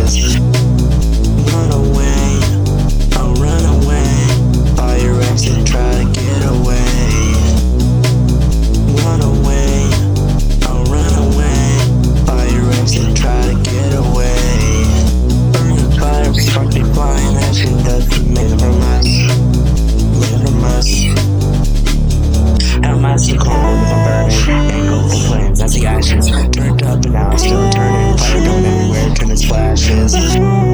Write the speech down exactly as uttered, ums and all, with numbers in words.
us. Run away, I'll run away. All your exes try to get away. Run away, I'll run away. All your exes try to get away. Burn the fire, spark me flying, ashen dust made of a mess. Made of a mess. How am I so cold with my burning? Ain't go for flames, I see ashes. Turned up and now I'm still turning. Fire going everywhere, turning splashes.